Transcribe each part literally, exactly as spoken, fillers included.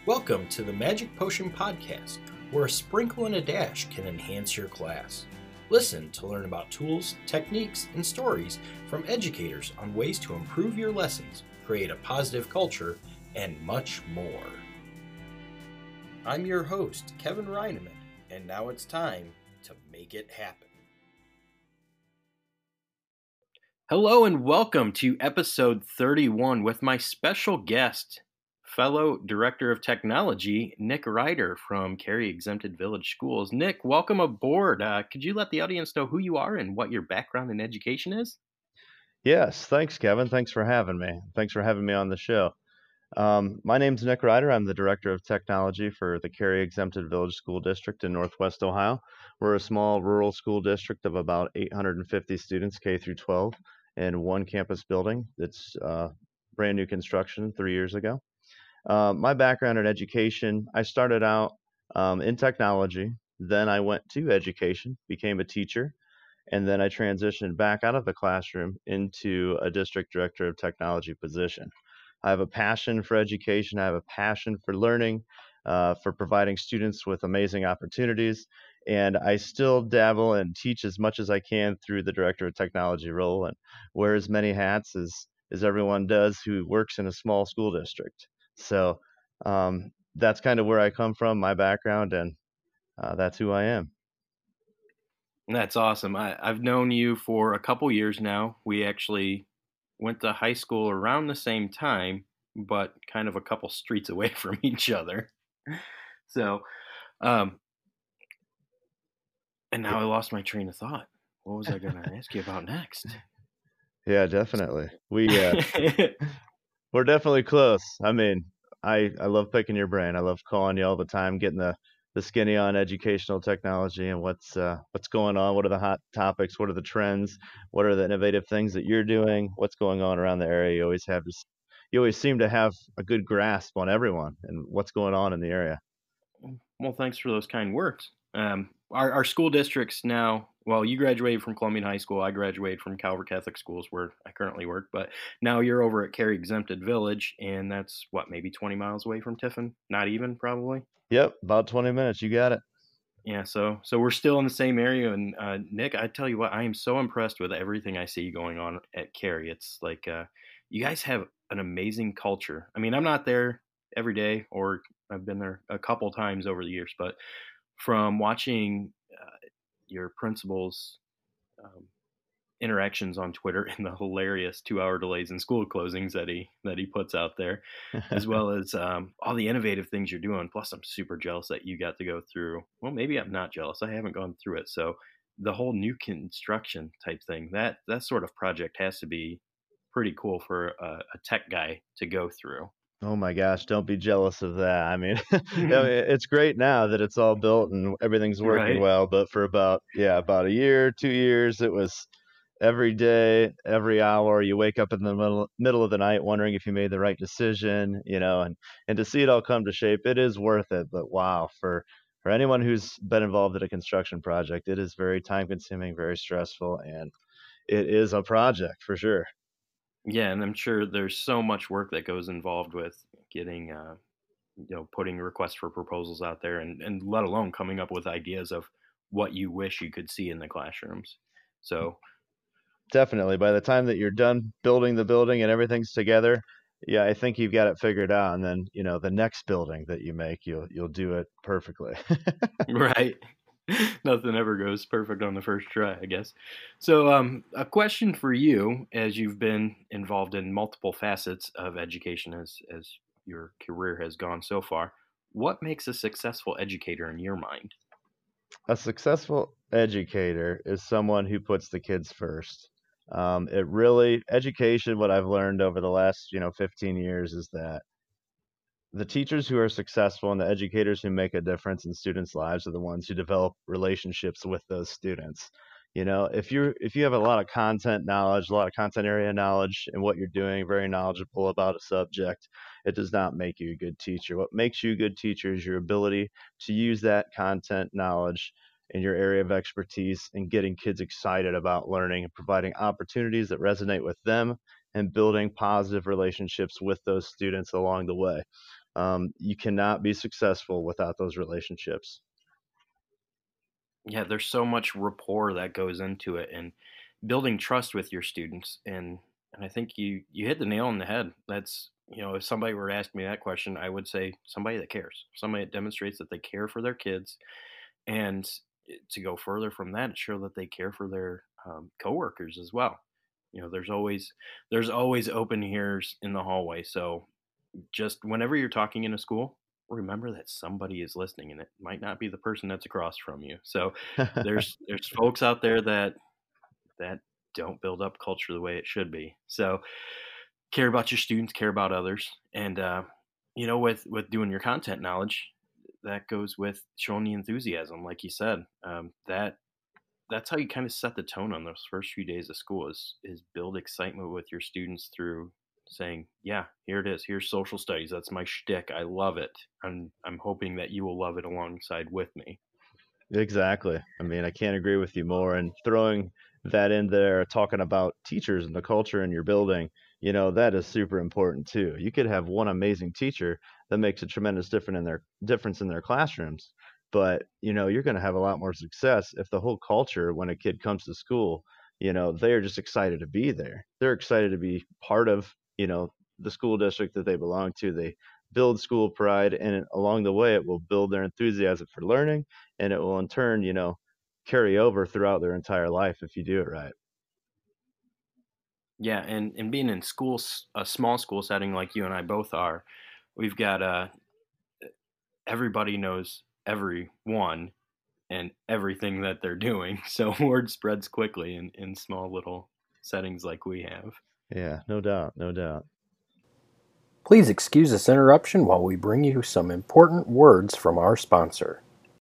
Welcome to the Magic Potion Podcast, where a sprinkle and a dash can enhance your class. Listen to learn about tools, techniques, and stories from educators on ways to improve your lessons, create a positive culture, and much more. I'm your host, Kevin Reineman, and now it's time to make it happen. Hello and welcome to episode thirty-one with my special guest, fellow Director of Technology, Nick Ryder from Cary Exempted Village Schools. Nick, welcome aboard. Uh, could you let the audience know who you are and what your background in education is? Yes, thanks, Kevin. Thanks for having me. Thanks for having me on the show. Um, my name's Nick Ryder. I'm the Director of Technology for the Cary Exempted Village School District in Northwest Ohio. We're a small rural school district of about eight hundred fifty students, K through twelve, in one campus building. It's uh, brand new construction three years ago. Uh, my background in education, I started out um, in technology. Then I went to education, became a teacher, and then I transitioned back out of the classroom into a district director of technology position. I have a passion for education. I have a passion for learning, uh, for providing students with amazing opportunities. And I still dabble and teach as much as I can through the director of technology role and wear as many hats as, as everyone does who works in a small school district. So um, that's kind of where I come from, my background, and uh, that's who I am. That's awesome. I, I've known you for a couple years now. We actually went to high school around the same time, but kind of a couple streets away from each other. So, um, and now I lost my train of thought. What was I going to ask you about next? Yeah, definitely. We uh, we're definitely close. I mean, I I love picking your brain. I love calling you all the time, getting the the skinny on educational technology and what's uh, what's going on. What are the hot topics? What are the trends? What are the innovative things that you're doing? What's going on around the area? You always have this. You always seem to have a good grasp on everyone and what's going on in the area. Well, thanks for those kind words. Um, our, our school districts now, well, you graduated from Columbian High School. I graduated from Calvert Catholic Schools, where I currently work. But now you're over at Cary Exempted Village, and that's, what, maybe twenty miles away from Tiffin? Not even, probably? Yep, about twenty minutes. You got it. Yeah, so so we're still in the same area. And uh, Nick, I tell you what, I am so impressed with everything I see going on at Cary. It's like uh, you guys have an amazing culture. I mean, I'm not there every day, or I've been there a couple times over the years, but from watching uh, your principal's um, interactions on Twitter and the hilarious two-hour delays in school closings that he that he puts out there, as well as um, all the innovative things you're doing. Plus, I'm super jealous that you got to go through. Well, maybe I'm not jealous. I haven't gone through it. So the whole new construction type thing, that that sort of project has to be pretty cool for a, a tech guy to go through. Oh my gosh, don't be jealous of that. I mean, I mean, it's great now that it's all built and everything's working Right. well, but for about, yeah, about a year, two years, it was every day, every hour, you wake up in the middle, middle of the night wondering if you made the right decision, you know, and, and to see it all come to shape, it is worth it. But wow, for, for anyone who's been involved in a construction project, it is very time consuming, very stressful, and it is a project for sure. Yeah, and I'm sure there's so much work that goes involved with getting, uh, you know, putting requests for proposals out there, and and let alone coming up with ideas of what you wish you could see in the classrooms. So Definitely. By the time that you're done building the building and everything's together, yeah, I think you've got it figured out. And then, you know, the next building that you make, you'll you'll do it perfectly. right. Nothing ever goes perfect on the first try, I guess. So, um, a question for you, as you've been involved in multiple facets of education as as your career has gone so far, what makes a successful educator in your mind? A successful educator is someone who puts the kids first. Um, it really, education, what I've learned over the last, you know, fifteen years is that the teachers who are successful and the educators who make a difference in students' lives are the ones who develop relationships with those students. You know, if you if you have a lot of content knowledge, a lot of content area knowledge in what you're doing, very knowledgeable about a subject, it does not make you a good teacher. What makes you a good teacher is your ability to use that content knowledge in your area of expertise and getting kids excited about learning and providing opportunities that resonate with them and building positive relationships with those students along the way. Um, you cannot be successful without those relationships. Yeah, there's so much rapport that goes into it and building trust with your students. And and I think you you hit the nail on the head. That's, you know, if somebody were to ask me that question, I would say somebody that cares, somebody that demonstrates that they care for their kids, and to go further from that, show that they care for their um, coworkers as well. You know, there's always there's always open ears in the hallway. So just whenever you're talking in a school, remember that somebody is listening, and it might not be the person that's across from you. So there's there's folks out there that that don't build up culture the way it should be. So care about your students, care about others, and uh, you know, with with doing your content knowledge, that goes with showing the enthusiasm, like you said. Um, that that's how you kind of set the tone on those first few days of school is is build excitement with your students through saying, yeah, here it is. Here's social studies. That's my shtick. I love it. I'm I'm hoping that you will love it alongside with me. Exactly. I mean, I can't agree with you more. And throwing that in there, talking about teachers and the culture in your building, you know, that is super important too. You could have one amazing teacher that makes a tremendous difference in their difference in their classrooms, but you know, you're going to have a lot more success if the whole culture, when a kid comes to school, you know, they're just excited to be there. They're excited to be part of, you know, the school district that they belong to. They build school pride, and along the way, it will build their enthusiasm for learning, and it will in turn, you know, carry over throughout their entire life if you do it right. Yeah, and and being in schools, a small school setting like you and I both are, we've got uh everybody knows everyone and everything that they're doing. So word spreads quickly in, in small little settings like we have. Yeah, no doubt, no doubt. Please excuse this interruption while we bring you some important words from our sponsor.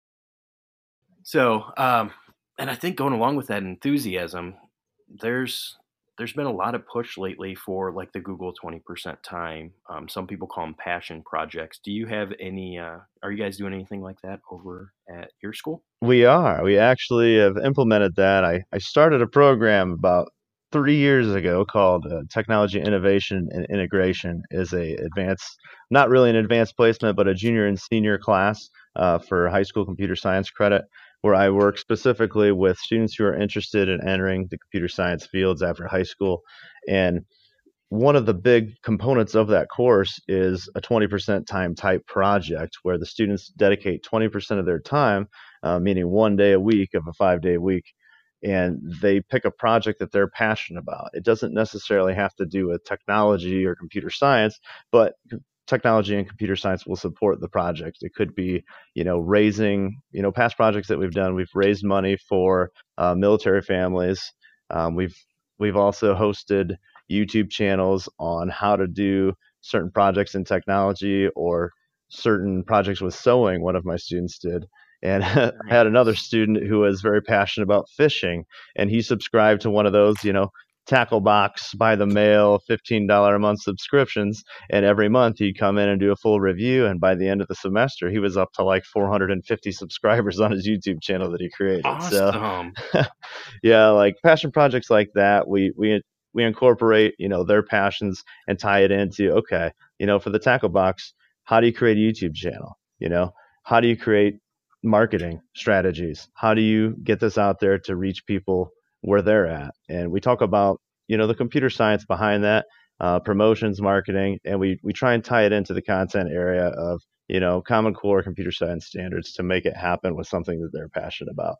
So, um, and I think going along with that enthusiasm, there's there's been a lot of push lately for like the Google twenty percent time. Um, some people call them passion projects. Do you have any? Uh, are you guys doing anything like that over at your school? We are. We actually have implemented that. I, I started a program about three years ago called uh, Technology Innovation and Integration. Is a advanced, not really an advanced placement, but a junior and senior class uh, for high school computer science credit, where I work specifically with students who are interested in entering the computer science fields after high school. And one of the big components of that course is a twenty percent time type project where the students dedicate twenty percent of their time, uh, meaning one day a week of a five day week, and they pick a project that they're passionate about. It doesn't necessarily have to do with technology or computer science, but technology and computer science will support the project. It could be, you know, raising, you know, past projects that we've done. We've raised money for uh, military families. Um, we've we've also hosted YouTube channels on how to do certain projects in technology or certain projects with sewing. One of my students did. And I had another Nice. student who was very passionate about fishing, and he subscribed to one of those, you know, tackle box by the mail, fifteen dollars a month subscriptions. And every month he'd come in and do a full review. And by the end of the semester, he was up to like four hundred fifty subscribers on his YouTube channel that he created. So, Awesome. yeah, like passion projects like that, we, we, we incorporate, you know, their passions and tie it into, okay, you know, for the tackle box, how do you create a YouTube channel? You know, how do you create marketing strategies? How do you get this out there to reach people where they're at? And we talk about, you know, the computer science behind that, uh, promotions, marketing, and we we try and tie it into the content area of, you know, Common Core computer science standards to make it happen with something that they're passionate about.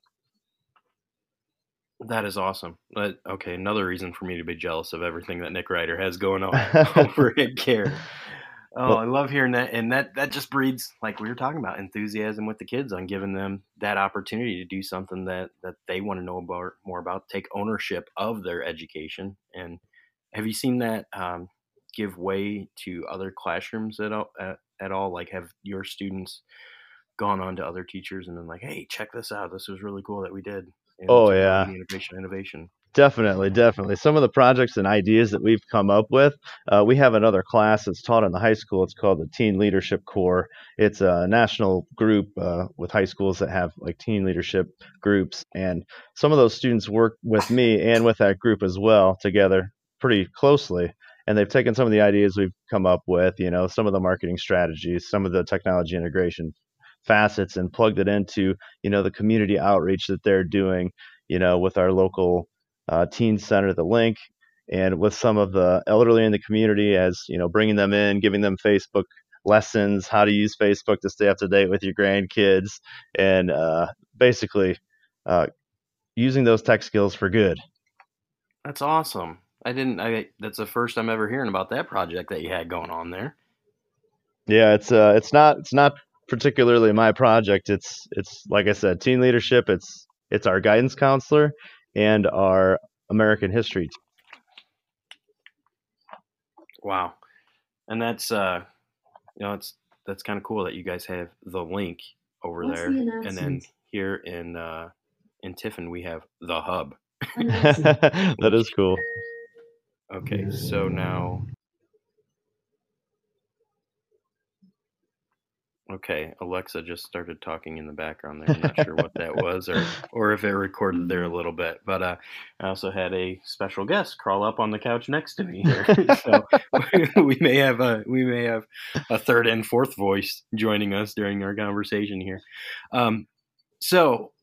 That is awesome. But, okay, another reason for me to be jealous of everything that Nick Ryder has going on over at Care. Oh, Well, I love hearing that, and that that just breeds, like we were talking about, enthusiasm with the kids on giving them that opportunity to do something that that they want to know about more about, take ownership of their education. And have you seen that um, give way to other classrooms at all? At, at all? Like, have your students gone on to other teachers and been like, "Hey, check this out. This was really cool that we did in oh yeah. technology innovation innovation." Definitely, definitely. Some of the projects and ideas that we've come up with, uh, we have another class that's taught in the high school. It's called the Teen Leadership Corps. It's a national group uh, with high schools that have like teen leadership groups. And some of those students work with me and with that group as well together pretty closely. and they've taken some of the ideas we've come up with, you know, some of the marketing strategies, some of the technology integration facets, and plugged it into, you know, the community outreach that they're doing, you know, with our local uh, teen center, the Link, and with some of the elderly in the community, as, you know, bringing them in, giving them Facebook lessons, how to use Facebook to stay up to date with your grandkids, and uh, basically uh, using those tech skills for good. That's awesome. I didn't. I that's the first I'm ever hearing about that project that you had going on there. Yeah, it's uh, it's not it's not particularly my project. It's it's like I said, teen leadership. It's it's our guidance counselor and our American history. Wow, and that's uh, you know, it's that's kind of cool that you guys have the Link over What's there, the and then here in uh, in Tiffin we have the Hub. That is cool. Okay, so now, okay, Alexa just started talking in the background there. I'm not sure what that was, or or if it recorded there a little bit. But uh, I also had a special guest crawl up on the couch next to me here, so we may have a we may have a third and fourth voice joining us during our conversation here. Um, so.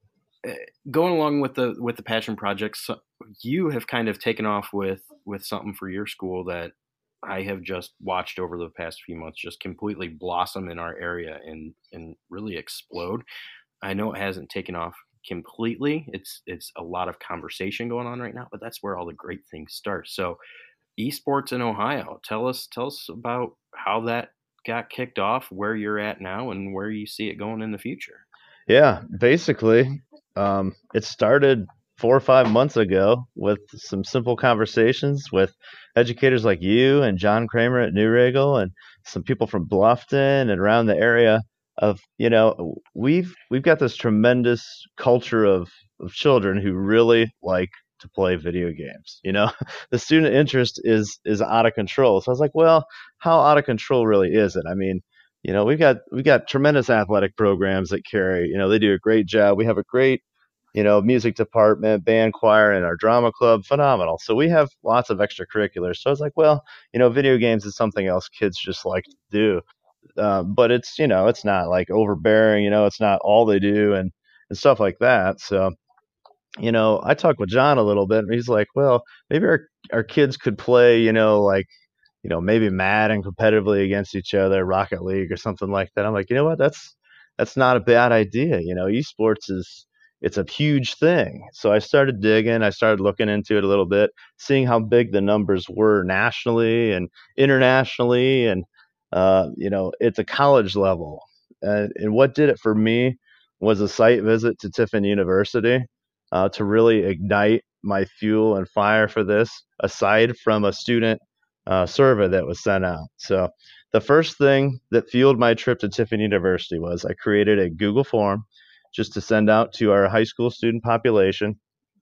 Going along with the with the passion projects, you have kind of taken off with with something for your school that I have just watched over the past few months just completely blossom in our area and and really explode. I know it hasn't taken off completely. It's it's a lot of conversation going on right now, but that's where all the great things start. So, esports in Ohio. Tell us tell us about how that got kicked off, where you're at now, and where you see it going in the future. Yeah, basically, um, it started four or five months ago with some simple conversations with educators like you and John Kramer at New Regal and some people from Bluffton and around the area of, you know, we've we've got this tremendous culture of, of children who really like to play video games. You know, the student interest is is out of control. So I was like, well, how out of control really is it? I mean, you know, we've got we've got tremendous athletic programs that carry, you know, they do a great job. We have a great, you know, music department, band choir, and our drama club, phenomenal. So we have lots of extracurriculars. So I was like, well, you know, video games is something else kids just like to do. Uh, but it's, you know, it's not like overbearing, you know, it's not all they do and, and stuff like that. So, you know, I talked with John a little bit and he's like, well, maybe our, our kids could play, you know, like, you know, maybe Madden competitively against each other, Rocket League or something like that. I'm like, you know what? That's that's not a bad idea. You know, esports is it's a huge thing. So I started digging. I started looking into it a little bit, seeing how big the numbers were nationally and internationally, and uh, you know, at the college level. And, and what did it for me was a site visit to Tiffin University uh, to really ignite my fuel and fire for this, aside from a student Uh, survey that was sent out. So the first thing that fueled my trip to Tiffin University was I created a Google form just to send out to our high school student population.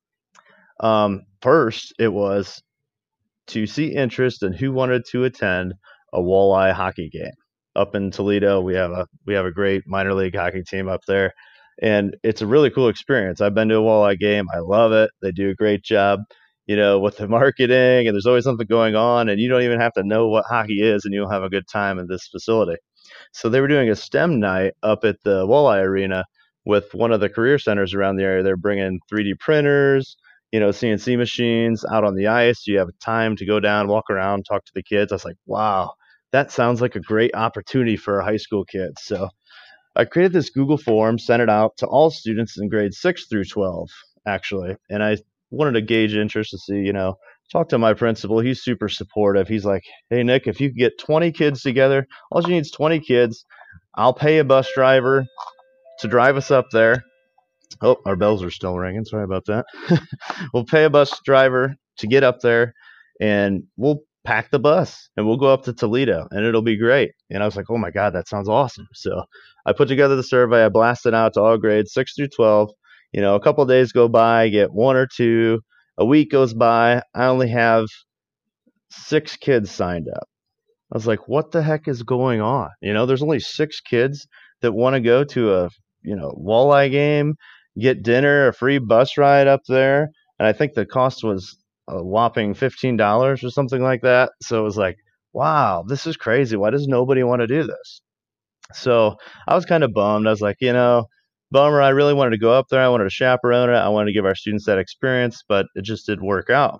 Um, first, it was to see interest in who wanted to attend a walleye hockey game. Up in Toledo, we have a we have a great minor league hockey team up there, and it's a really cool experience. I've been to a walleye game. I love it. They do a great job, you know, with the marketing, and there's always something going on, and you don't even have to know what hockey is, and you'll have a good time in this facility. So they were doing a STEM night up at the Walleye Arena with one of the career centers around the area. They're bringing three D printers, you know, C N C machines out on the ice. You have time to go down, walk around, talk to the kids. I was like, wow, that sounds like a great opportunity for our high school kids. So I created this Google form, sent it out to all students in grades six through twelve, actually, and I wanted to gauge interest to see, you know, talk to my principal. He's super supportive. He's like, hey, Nick, if you could get twenty kids together, all you need is twenty kids. I'll pay a bus driver to drive us up there. Oh, our bells are still ringing. Sorry about that. We'll pay a bus driver to get up there, and we'll pack the bus, and we'll go up to Toledo, and it'll be great. And I was like, oh, my God, that sounds awesome. So I put together the survey. I blasted out to all grades six through twelve. You know, a couple of days go by, I get one or two. A week goes by, I only have six kids signed up. I was like, what the heck is going on? You know, there's only six kids that want to go to a, you know, walleye game, get dinner, a free bus ride up there. And I think the cost was a whopping fifteen dollars or something like that. So it was like, wow, this is crazy. Why does nobody want to do this? So I was kind of bummed. I was like, you know, bummer. I really wanted to go up there. I wanted to chaperone it. I wanted to give our students that experience, but it just didn't work out.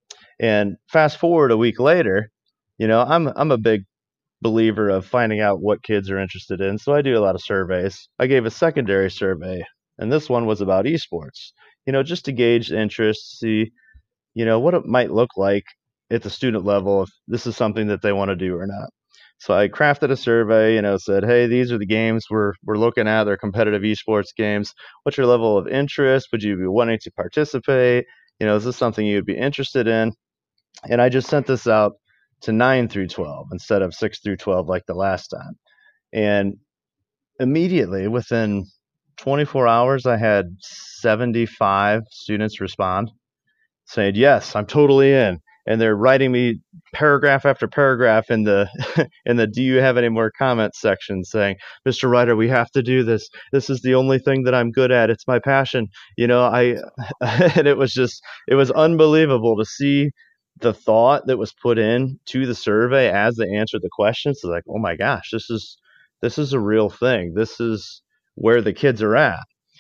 And fast forward a week later, you know, I'm I'm a big believer of finding out what kids are interested in. So I do a lot of surveys. I gave a secondary survey, and this one was about esports, you know, just to gauge interest, see, you know, what it might look like at the student level if this is something that they want to do or not. So I crafted a survey, you know, said, hey, these are the games we're we're looking at. They're competitive esports games. What's your level of interest? Would you be wanting to participate? You know, is this something you'd be interested in? And I just sent this out to nine through twelve instead of six through twelve like the last time. And immediately within twenty-four hours, I had seventy-five students respond saying, yes, I'm totally in. And they're writing me paragraph after paragraph in the in the do you have any more comments section saying, Mister Ryder, we have to do this. This is the only thing that I'm good at. It's my passion. You know, I and it was just it was unbelievable to see the thought that was put in to the survey as they answered the questions. It's like, oh my gosh, this is this is a real thing. This is where the kids are at.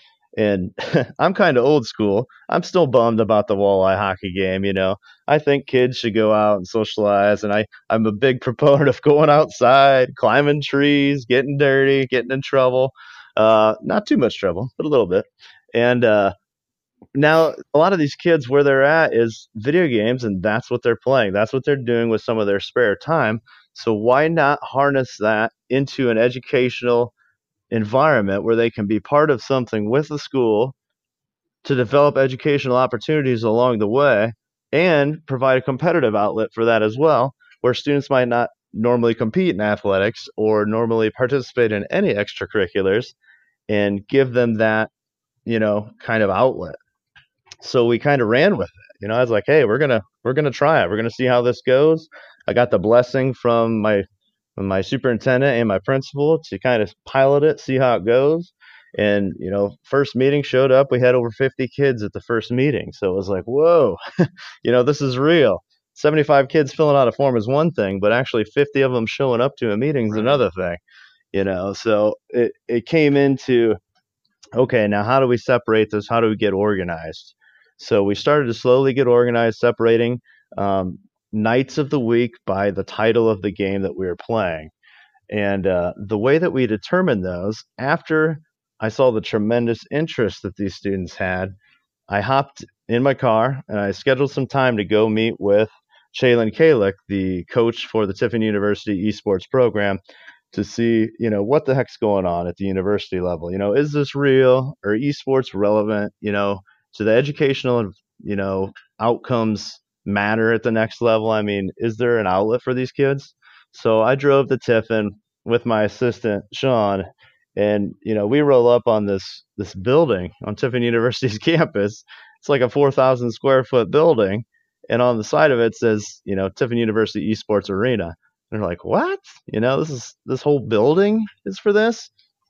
And I'm kind of old school. I'm still bummed about the walleye hockey game. You know, I think kids should go out and socialize. And I, I'm a big proponent of going outside, climbing trees, getting dirty, getting in trouble. Uh, not too much trouble, but a little bit. And uh, now a lot of these kids, where they're at is video games, and that's what they're playing. That's what they're doing with some of their spare time. So why not harness that into an educational environment where they can be part of something with the school to develop educational opportunities along the way and provide a competitive outlet for that as well, where students might not normally compete in athletics or normally participate in any extracurriculars, and give them that, you know, kind of outlet. So we kind of ran with it. You know, I was like, hey, we're gonna we're gonna try it. We're gonna see how this goes. I got the blessing from my my superintendent and my principal to kind of pilot it, see how it goes. And, you know, first meeting showed up, we had over fifty kids at the first meeting. So it was like, whoa, you know, this is real. seventy-five kids filling out a form is one thing, but actually fifty of them showing up to a meeting is right. Another thing, you know. So it, it came into, okay, now how do we separate this? How do we get organized? So we started to slowly get organized, separating um, nights of the week by the title of the game that we were playing. And uh, the way that we determined those, after I saw the tremendous interest that these students had, I hopped in my car and I scheduled some time to go meet with Shaylin Kalick, the coach for the Tiffin University esports program, to see, you know, what the heck's going on at the university level. You know, is this real? Are esports relevant, you know, to the educational, you know, outcomes matter at the next level? I mean, is there an outlet for these kids? So I drove to Tiffin with my assistant, Sean, and, you know, we roll up on this this building on Tiffin University's campus. It's like a four thousand square foot building. And on the side of it says, you know, Tiffin University Esports Arena. And they're like, what? You know, this is this whole building is for this?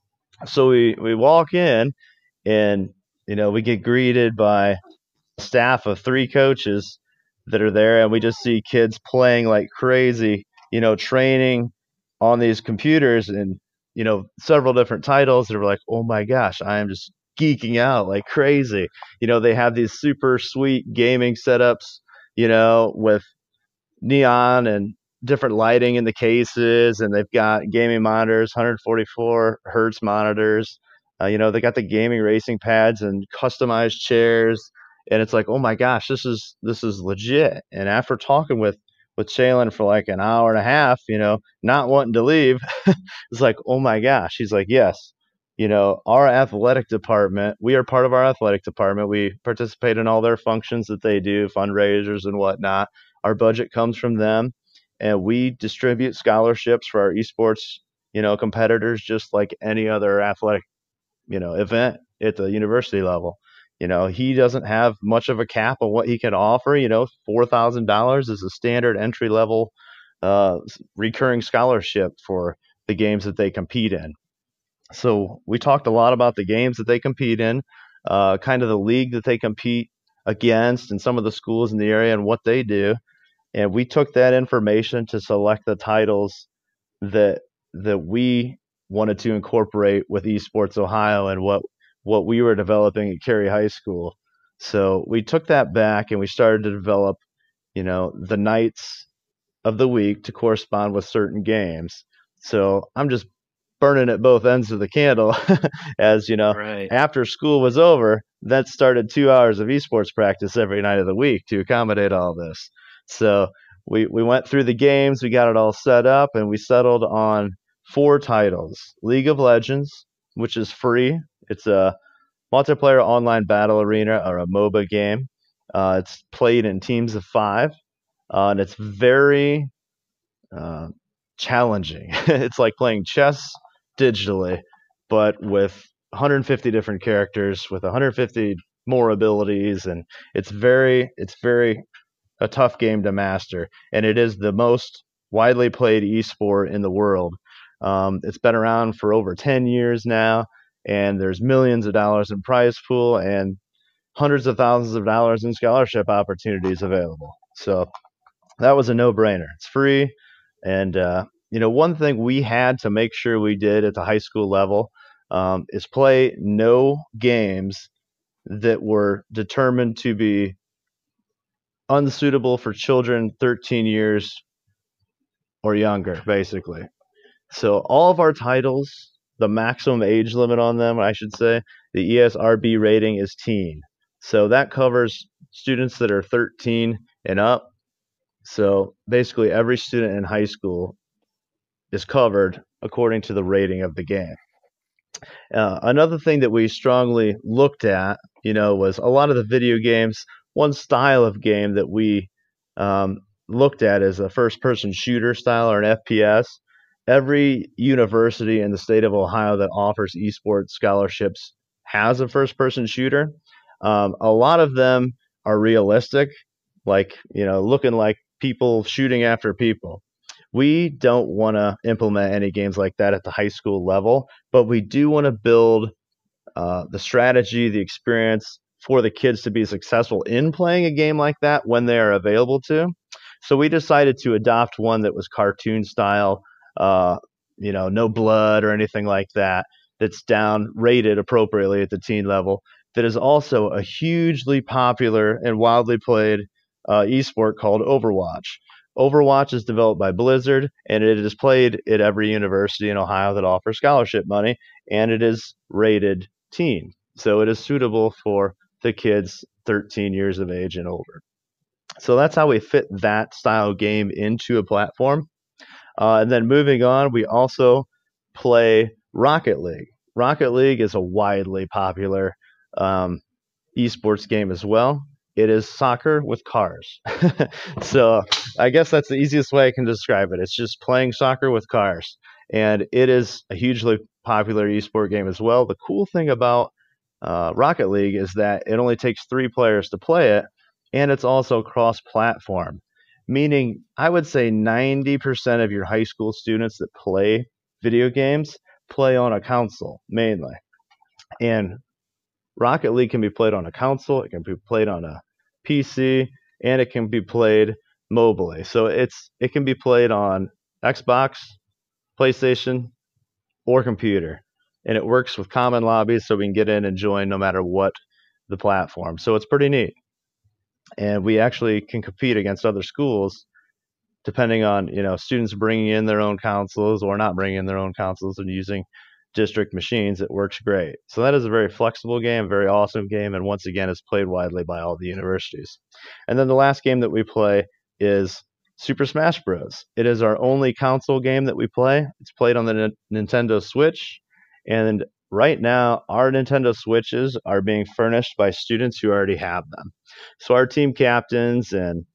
So we, we walk in and, you know, we get greeted by a staff of three coaches that are there, and we just see kids playing like crazy, you know, training on these computers and, you know, several different titles that were like, oh my gosh, I am just geeking out like crazy. You know, they have these super sweet gaming setups, you know, with neon and different lighting in the cases, and they've got gaming monitors, one forty-four hertz monitors. Uh, you know, they got the gaming racing pads and customized chairs. And it's like, oh my gosh, this is this is legit. And after talking with with Shaylin for like an hour and a half, you know, not wanting to leave, it's like, oh my gosh. He's like, yes, you know, our athletic department, we are part of our athletic department. We participate in all their functions that they do, fundraisers and whatnot. Our budget comes from them, and we distribute scholarships for our esports, you know, competitors, just like any other athletic, you know, event at the university level. You know, he doesn't have much of a cap on what he can offer. You know, four thousand dollars is a standard entry level uh, recurring scholarship for the games that they compete in. So we talked a lot about the games that they compete in, uh, kind of the league that they compete against and some of the schools in the area and what they do. And we took that information to select the titles that that we wanted to incorporate with Esports Ohio and what what we were developing at Cary High School. So we took that back and we started to develop, you know, the nights of the week to correspond with certain games. So I'm just burning at both ends of the candle as, you know, Right. after school was over, that started two hours of esports practice every night of the week to accommodate all this. So we, we went through the games, we got it all set up, and we settled on four titles. League of Legends, which is free. It's a multiplayer online battle arena, or a MOBA game. Uh, it's played in teams of five, uh, and it's very uh, challenging. It's like playing chess digitally, but with one hundred fifty different characters, with one hundred fifty more abilities, and it's very, it's very a tough game to master, and it is the most widely played esport in the world. Um, it's been around for over ten years now, and there's millions of dollars in prize pool and hundreds of thousands of dollars in scholarship opportunities available. So that was a no-brainer. It's free, and uh, you know, one thing we had to make sure we did at the high school level um, is play no games that were determined to be unsuitable for children thirteen years or younger, basically. So all of our titles, the maximum age limit on them, I should say, the E S R B rating is teen. So that covers students that are thirteen and up. So basically every student in high school is covered according to the rating of the game. Uh, another thing that we strongly looked at, you know, was a lot of the video games. One style of game that we um, looked at is a first-person shooter style, or an F P S. Every university in the state of Ohio that offers esports scholarships has a first-person shooter. Um, a lot of them are realistic, like, you know, looking like people shooting after people. We don't want to implement any games like that at the high school level, but we do want to build uh, the strategy, the experience for the kids to be successful in playing a game like that when they are available to. So we decided to adopt one that was cartoon style, uh, you know, no blood or anything like that, that's down rated appropriately at the teen level, that is also a hugely popular and wildly played uh, esport called Overwatch. Overwatch is developed by Blizzard, and it is played at every university in Ohio that offers scholarship money, and it is rated teen. So it is suitable for the kids thirteen years of age and older. So that's how we fit that style game into a platform. Uh, and then moving on, we also play Rocket League. Rocket League is a widely popular um, esports game as well. It is soccer with cars. So I guess that's the easiest way I can describe it. It's just playing soccer with cars. And it is a hugely popular esport game as well. The cool thing about uh, Rocket League is that it only takes three players to play it, and it's also cross-platform, meaning I would say ninety percent of your high school students that play video games play on a console mainly. And Rocket League can be played on a console, it can be played on a P C, and it can be played mobily. So it's it can be played on Xbox, PlayStation, or computer. And it works with common lobbies, so we can get in and join no matter what the platform. So it's pretty neat. And we actually can compete against other schools depending on, you know, students bringing in their own consoles or not bringing in their own consoles and using district machines. It works great. So that is a very flexible game, very awesome game, and once again, it's played widely by all the universities. And then the last game that we play is Super Smash Bros. It is our only console game that we play. It's played on the N- Nintendo Switch, and right now, our Nintendo Switches are being furnished by students who already have them. So our team captains and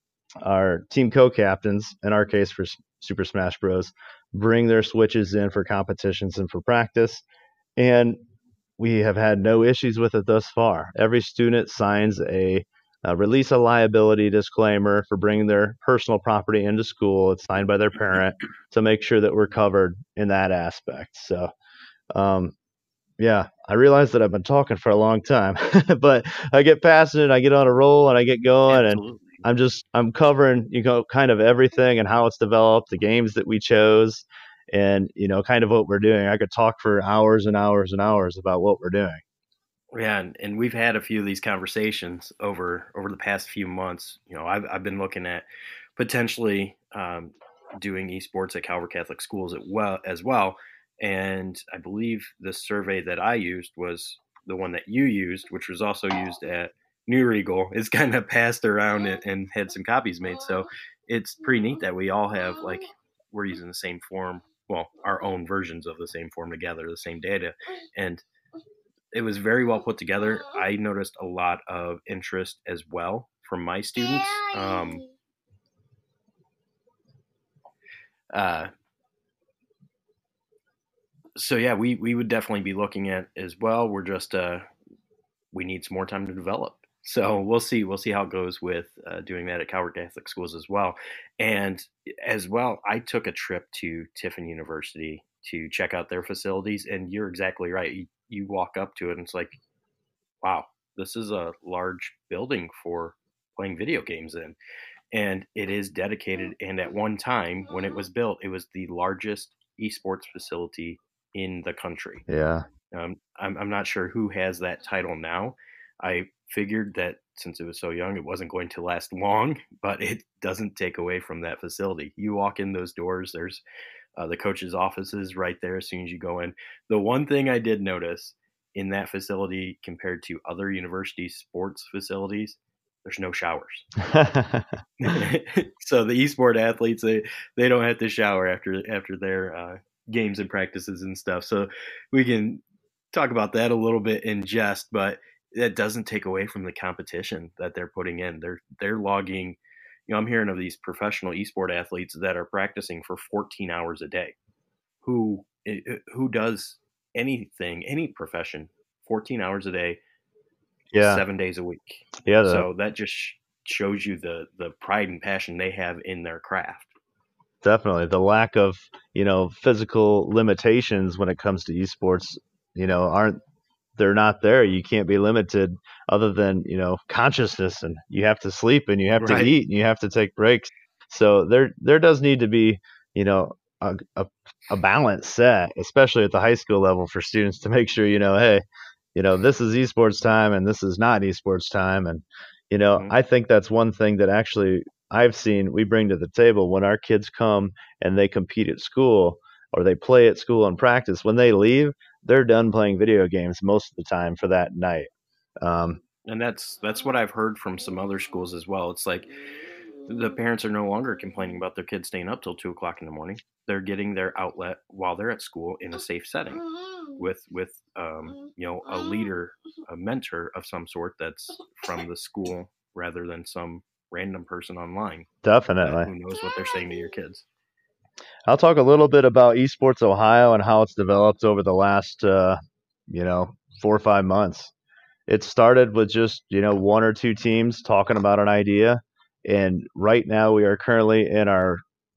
our team co-captains, in our case for Super Smash Bros., bring their Switches in for competitions and for practice, and we have had no issues with it thus far. Every student signs a, a release of liability disclaimer for bringing their personal property into school. It's signed by their parent to make sure that we're covered in that aspect. So, um, Yeah, I realize that I've been talking for a long time, but I get passionate, I get on a roll, and I get going, and Absolutely. I'm just I'm covering, you know, kind of everything and how it's developed, the games that we chose, and you know, kind of what we're doing. I could talk for hours and hours and hours about what we're doing. Yeah, and, and we've had a few of these conversations over over the past few months. You know, I've I've been looking at potentially um, doing esports at Calvert Catholic Schools at well as well, and I believe the survey that I used was the one that you used, which was also used at New Regal. It's kind of passed around and, and had some copies made, so it's pretty neat that we all have like we're using the same form, well, our own versions of the same form to gather the same data, and it was very well put together. I noticed a lot of interest as well from my students. Um, uh, so yeah, we we would definitely be looking at as well. We're just uh, we need some more time to develop. So we'll see. We'll see how it goes with uh, doing that at Calvert Catholic Schools as well. And as well, I took a trip to Tiffin University to check out their facilities. And you're exactly right. You, you walk up to it and it's like, wow, this is a large building for playing video games in. And it is dedicated. And at one time, when it was built, it was the largest esports facility in the country. Yeah. Um, I'm, I'm not sure who has that title now. I figured that since it was so young, it wasn't going to last long, but it doesn't take away from that facility. You walk in those doors, there's uh, the coach's offices right there as soon as you go in. The one thing I did notice in that facility compared to other university sports facilities, there's no showers. So the esport athletes, they, they don't have to shower after after their uh, games and practices and stuff. So we can talk about that a little bit in jest, but that doesn't take away from the competition that they're putting in. They're they're logging. You know, I'm hearing of these professional esport athletes that are practicing for fourteen hours a day. Who who does anything, any profession, fourteen hours a day, Yeah. seven days a week. Yeah. The, so that just shows you the the pride and passion they have in their craft. Definitely. The lack of, you know, physical limitations when it comes to esports, you know, aren't they're not there. You can't be limited other than, you know, consciousness, and you have to sleep and you have Right. to eat and you have to take breaks. So there there does need to be, you know, a, a, a balance set, especially at the high school level, for students to make sure, you know, hey, you know, this is esports time and this is not esports time. And, you know, Mhm. I think that's one thing that actually I've seen we bring to the table when our kids come and they compete at school or they play at school and practice. When they leave, they're done playing video games most of the time for that night. Um, And that's that's what I've heard from some other schools as well. It's like the parents are no longer complaining about their kids staying up till two o'clock in the morning. They're getting their outlet while they're at school in a safe setting with with um, you know, a leader, a mentor of some sort that's from the school rather than some random person online. definitely. Who knows what they're saying to your kids? I'll talk a little bit about Esports Ohio and how it's developed over the last, uh, you know, four or five months. It started with just, you know, one or two teams talking about an idea. And right now we are currently in our,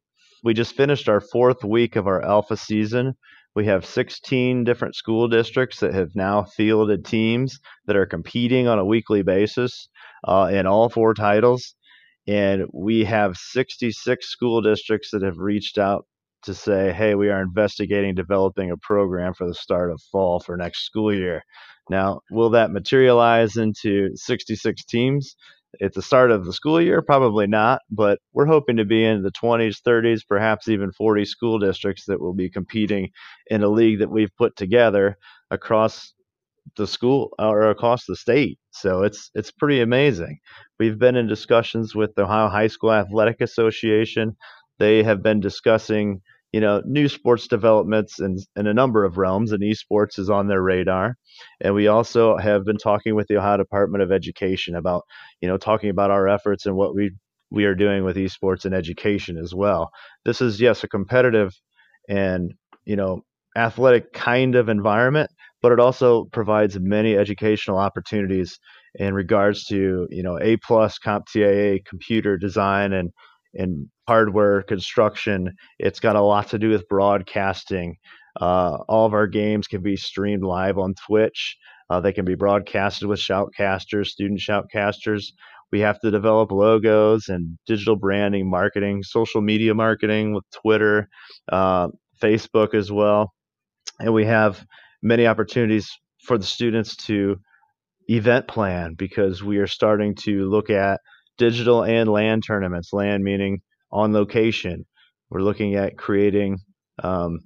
we just finished our fourth week of our alpha season. We have sixteen different school districts that have now fielded teams that are competing on a weekly basis uh, in all four titles. And we have sixty-six school districts that have reached out to say, hey, we are investigating developing a program for the start of fall for next school year. Now, will that materialize into sixty-six teams at the start of the school year? Probably not, but we're hoping to be in the twenties, thirties, perhaps even forty school districts that will be competing in a league that we've put together across the school or across the state. So it's it's pretty amazing. We've been in discussions with the Ohio High School Athletic Association. They have been discussing, you know, new sports developments in, in a number of realms, and esports is on their radar. And we also have been talking with the Ohio Department of Education about, you know, talking about our efforts and what we we are doing with esports and education as well. This is, yes, a competitive and, you know, athletic kind of environment, but it also provides many educational opportunities in regards to, you know, A plus CompTIA computer design and and hardware construction. It's got a lot to do with broadcasting. Uh, all of our games can be streamed live on Twitch. Uh, they can be broadcasted with shoutcasters, student shoutcasters. We have to develop logos and digital branding, marketing, social media marketing with Twitter, uh, Facebook as well. And we have many opportunities for the students to event plan because we are starting to look at digital and land tournaments, land meaning on location. We're looking at creating um,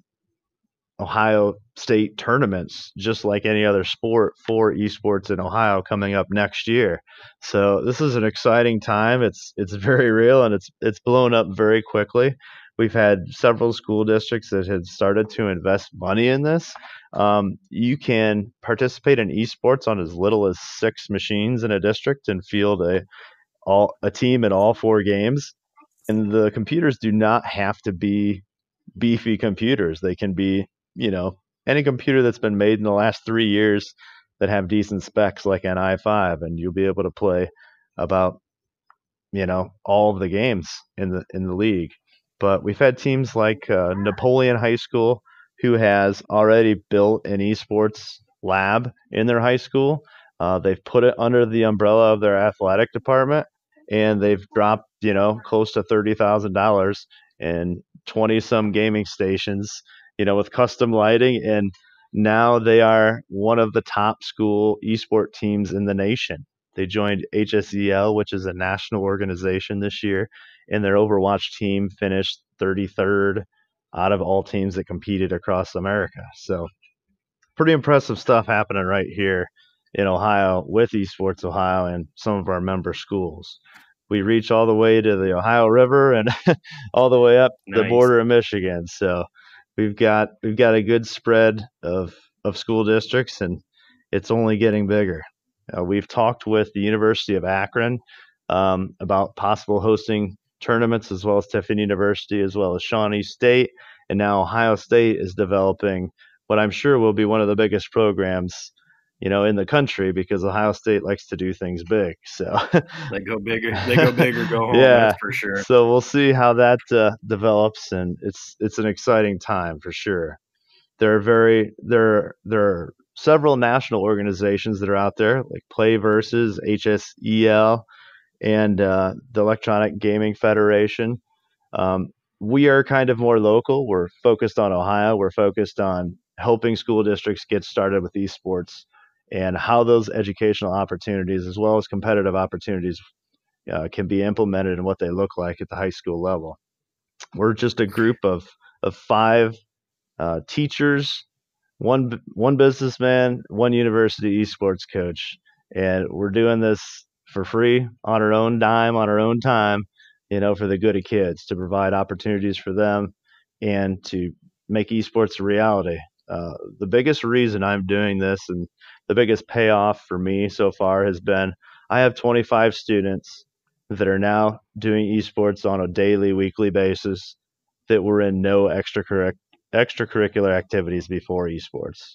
Ohio State tournaments, just like any other sport, for esports in Ohio coming up next year. So this is an exciting time. It's it's very real and it's it's blown up very quickly. We've had several school districts that had started to invest money in this. Um, you can participate in esports on as little as six machines in a district and field a all a team in all four games. And the computers do not have to be beefy computers. They can be, you know, any computer that's been made in the last three years that have decent specs like an i five, and you'll be able to play about, you know, all of the games in the in the league. But we've had teams like uh, Napoleon High School, who has already built an esports lab in their high school. Uh, they've put it under the umbrella of their athletic department, and they've dropped, you know, close to thirty thousand dollars and twenty some gaming stations, you know, with custom lighting. And now they are one of the top school esport teams in the nation. They joined H S E L, which is a national organization this year, and their Overwatch team finished thirty-third out of all teams that competed across America. So pretty impressive stuff happening right here in Ohio with Esports Ohio and some of our member schools. We reach all the way to the Ohio River and all the way up the Nice. border of Michigan. So we've got we've got a good spread of of school districts, and it's only getting bigger. Uh, we've talked with the University of Akron um, about possible hosting tournaments, as well as Tiffin University, as well as Shawnee State, and now Ohio State is developing what I'm sure will be one of the biggest programs, you know, in the country, because Ohio State likes to do things big. So They go bigger. They go big or go home. yeah, That's for sure. so we'll see how that uh, develops, and it's it's an exciting time for sure. There are very there there are several national organizations that are out there, like PlayVersus, H S E L, and uh, the Electronic Gaming Federation. Um, we are kind of more local. We're focused on Ohio. We're focused on helping school districts get started with esports and how those educational opportunities, as well as competitive opportunities, uh, can be implemented and what they look like at the high school level. We're just a group of of five uh, teachers, one one businessman, one university esports coach, and we're doing this for free on our own dime, on our own time, you know, for the good of kids, to provide opportunities for them and to make esports a reality. Uh, the biggest reason I'm doing this and the biggest payoff for me so far has been I have twenty-five students that are now doing esports on a daily, weekly basis that were in no extracurricular extracurricular activities before esports.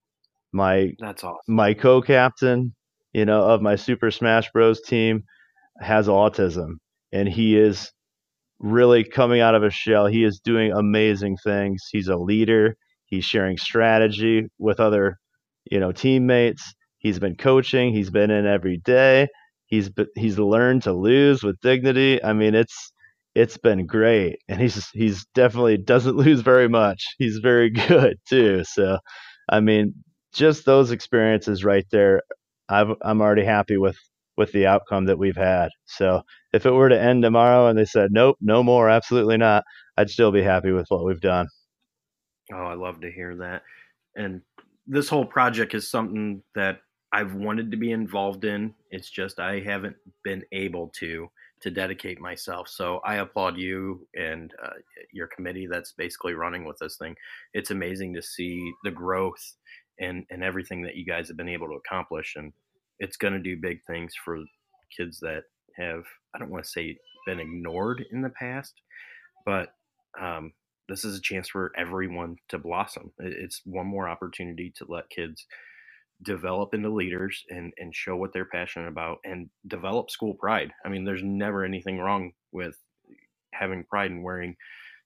My That's awesome. my co-captain, you know, of my Super Smash Bros team has autism, and he is really coming out of his shell. He is doing amazing things. He's a leader. He's sharing strategy with other, you know, teammates. He's been coaching. He's been in every day. He's he's learned to lose with dignity. I mean, it's it's been great, and he's he's definitely doesn't lose very much. He's very good too. So, I mean, just those experiences right there, I've, I'm already happy with with the outcome that we've had. So, if it were to end tomorrow and they said nope, no more, absolutely not, I'd still be happy with what we've done. Oh, I love to hear that. And this whole project is something that I've wanted to be involved in. It's just I haven't been able to to dedicate myself. So I applaud you and uh, your committee that's basically running with this thing. It's amazing to see the growth and and everything that you guys have been able to accomplish, and it's going to do big things for kids that have, I don't want to say been ignored in the past, but um, this is a chance for everyone to blossom. It's one more opportunity to let kids develop into leaders and, and show what they're passionate about and develop school pride. I mean, there's never anything wrong with having pride in wearing,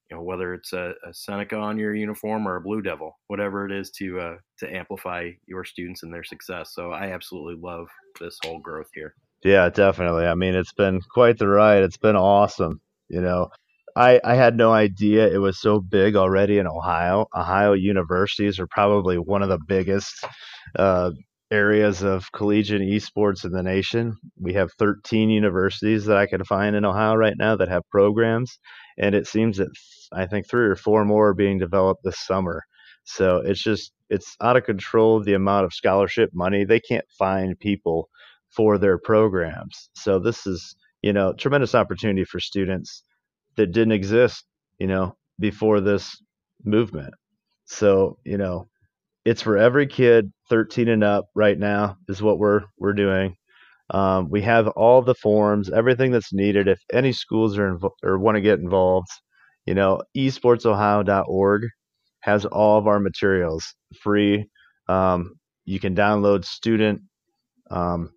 you know, whether it's a, a Seneca on your uniform or a Blue Devil, whatever it is to uh, to amplify your students and their success. So I absolutely love this whole growth here. Yeah, definitely. I mean, it's been quite the ride. It's been awesome. You know, I I had no idea it was so big already in Ohio. Ohio universities are probably one of the biggest uh, areas of collegiate esports in the nation. We have thirteen universities that I can find in Ohio right now that have programs, and it seems that I think three or four more are being developed this summer. So it's just it's out of control the amount of scholarship money. They can't find people for their programs. So this is, you know, tremendous opportunity for students that didn't exist, you know, before this movement. So, you know, it's for every kid thirteen and up right now is what we're we're doing. Um, we have all the forms, everything that's needed. If any schools are invo- or want to get involved, you know, esports ohio dot org has all of our materials free. Um, you can download student um,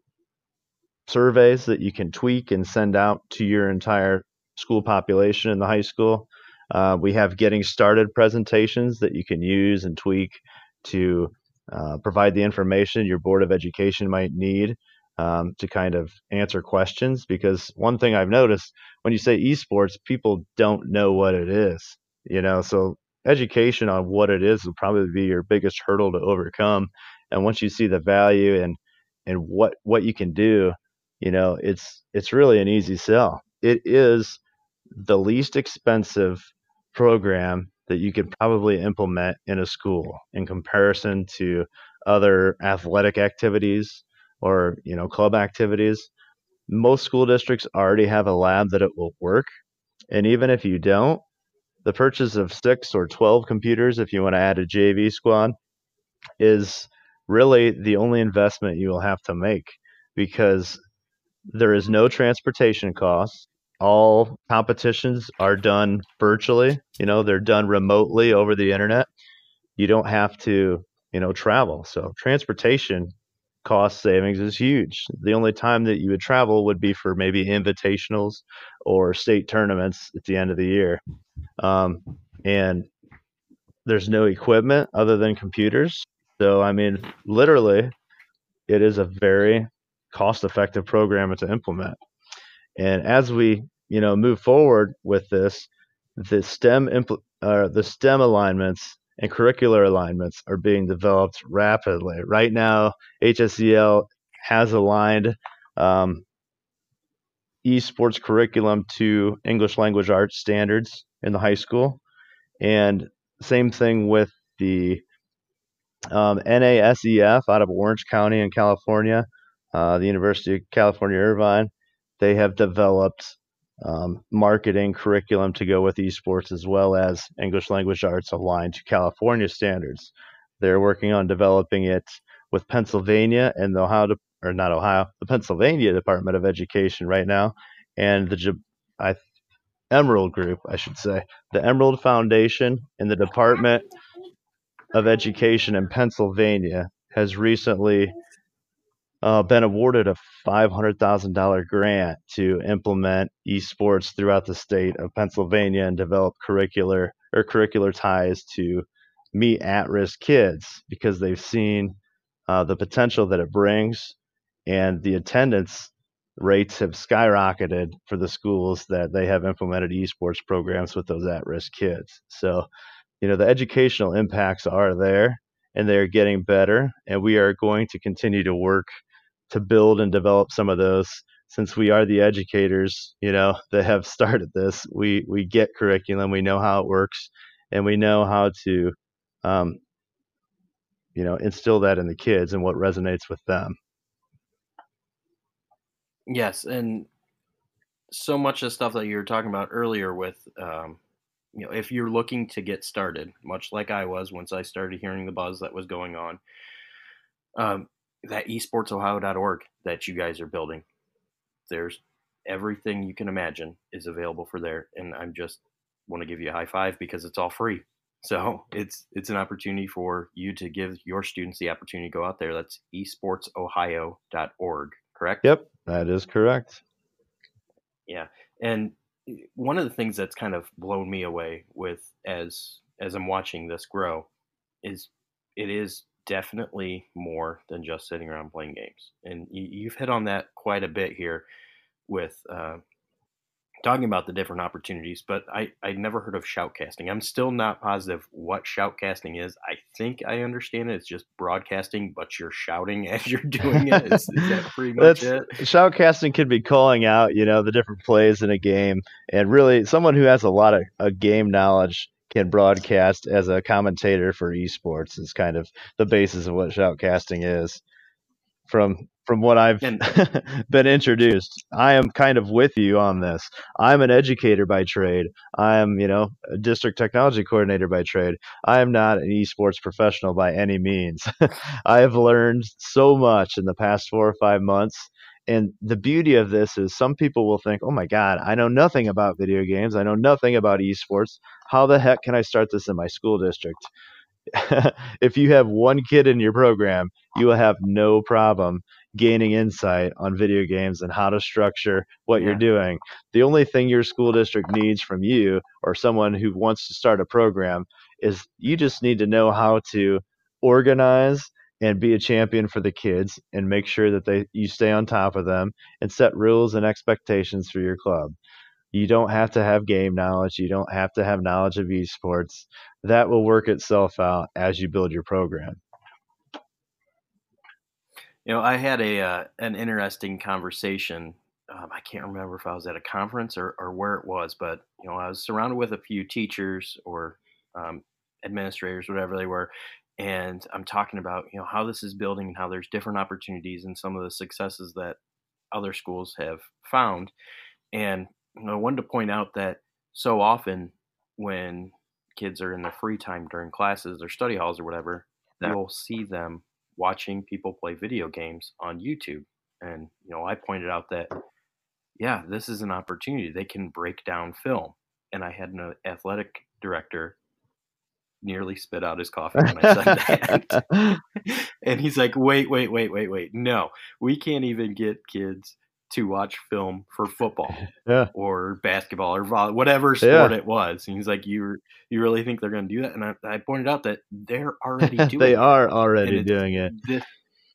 surveys that you can tweak and send out to your entire school population in the high school. Uh, we have getting started presentations that you can use and tweak to uh, provide the information your Board of Education might need um, to kind of answer questions. Because one thing I've noticed when you say esports, people don't know what it is, you know, so education on what it is will probably be your biggest hurdle to overcome. And once you see the value and and what what you can do, you know, it's it's really an easy sell. It is the least expensive program that you could probably implement in a school in comparison to other athletic activities or, you know, club activities. Most school districts already have a lab that it will work. And even if you don't, the purchase of six or twelve computers, if you want to add a J V squad, is really the only investment you will have to make, because there is no transportation costs. All competitions are done virtually. You know, they're done remotely over the internet. You don't have to, you know, travel. So transportation cost savings is huge. The only time that you would travel would be for maybe invitationals or state tournaments at the end of the year. Um, and there's no equipment other than computers. So, I mean, literally, it is a very cost effective program to implement. And as we, you know, move forward with this, the STEM impl- uh, the STEM alignments and curricular alignments are being developed rapidly. Right now, H S E L has aligned um, esports curriculum to English language arts standards in the high school, and same thing with the um, N A S E F out of Orange County in California, uh, the University of California, Irvine. They have developed um, marketing curriculum to go with esports, as well as English language arts aligned to California standards. They're working on developing it with Pennsylvania and the Ohio, De- or not Ohio, the Pennsylvania Department of Education right now, and the I, Emerald Group, I should say, the Emerald Foundation and the Department of Education in Pennsylvania has recently uh, been awarded a five hundred thousand dollars grant to implement esports throughout the state of Pennsylvania and develop curricular or curricular ties to meet at-risk kids, because they've seen uh, the potential that it brings, and the attendance rates have skyrocketed for the schools that they have implemented esports programs with those at-risk kids. So, you know, the educational impacts are there and they're getting better, and we are going to continue to work to build and develop some of those. Since we are the educators, you know, that have started this, we we get curriculum, we know how it works, and we know how to um, you know, instill that in the kids and what resonates with them. Yes, and so much of the stuff that you were talking about earlier with um, you know, if you're looking to get started, much like I was once I started hearing the buzz that was going on, um, that esports ohio dot org that you guys are building, there's everything you can imagine is available for there, and I'm just want to give you a high five because it's all free. So it's it's an opportunity for you to give your students the opportunity to go out there. That's esports ohio dot org, correct? Yep, that is correct. Yeah, and one of the things that's kind of blown me away with as as I'm watching this grow is it is definitely more than just sitting around playing games. And you, you've hit on that quite a bit here with uh, talking about the different opportunities, but I, I'd never heard of shoutcasting. I'm still not positive what shoutcasting is. I think I understand it. It's just broadcasting, but you're shouting as you're doing it. Is, is that pretty much That's it? shoutcasting could be calling out, you know, the different plays in a game, and really someone who has a lot of a game knowledge can broadcast as a commentator for esports is kind of the basis of what shoutcasting is. From from what I've And been introduced, I am kind of with you on this. I'm an educator by trade. I am, you know, a district technology coordinator by trade. I am not an esports professional by any means. I have learned so much in the past four or five months. And the beauty of this is some people will think, oh my God, I know nothing about video games. I know nothing about esports. How the heck can I start this in my school district? If you have one kid in your program, you will have no problem gaining insight on video games and how to structure what you're yeah, doing. The only thing your school district needs from you or someone who wants to start a program is you just need to know how to organize and be a champion for the kids and make sure that they you stay on top of them and set rules and expectations for your club. You don't have to have game knowledge. You don't have to have knowledge of esports. That will work itself out as you build your program. you know, I had a uh, an interesting conversation. Um, I can't remember if I was at a conference or, or where it was, but you know, I was surrounded with a few teachers or um, administrators, whatever they were, and I'm talking about you know how this is building and how there's different opportunities and some of the successes that other schools have found. And you know, I wanted to point out that so often when kids are in their free time during classes or study halls or whatever, you'll see them watching people play video games on YouTube. And you know, I pointed out that yeah, this is an opportunity. They can break down film. And I had an athletic director nearly spit out his coffee when I said that. And he's like, wait, wait, wait, wait, wait. No, we can't even get kids to watch film for football Yeah. or basketball or volley, whatever sport Yeah. it was. And he's like, you you really think they're going to do that? And I, I pointed out that they're already doing They it. are And already it's doing it. this,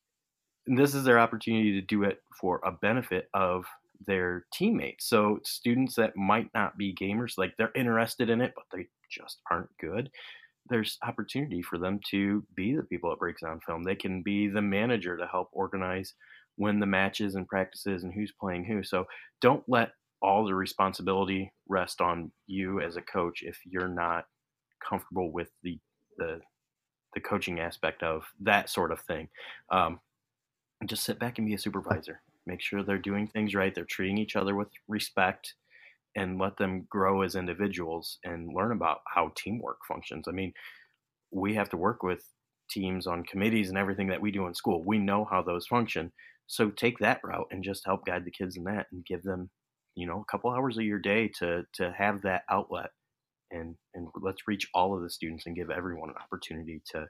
and this is their opportunity to do it for a benefit of their teammates. So students that might not be gamers, like they're interested in it, but they just aren't good. There's opportunity for them to be the people that breaks down film. They can be the manager to help organize when the matches and practices and who's playing who. So don't let all the responsibility rest on you as a coach if you're not comfortable with the the, the coaching aspect of that sort of thing. Um, just sit back and be a supervisor. Make sure they're doing things right. They're treating each other with respect and let them grow as individuals and learn about how teamwork functions. I mean, we have to work with teams on committees and everything that we do in school. We know how those function. So take that route and just help guide the kids in that and give them, you know, a couple hours of your day to to have that outlet. And and let's reach all of the students and give everyone an opportunity to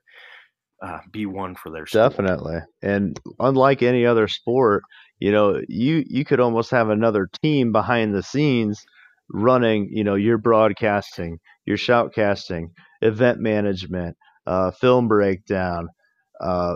uh, be one for their school. Definitely. And unlike any other sport, you know, you you could almost have another team behind the scenes running, you know, your broadcasting, your shoutcasting, event management, uh, film breakdown, uh,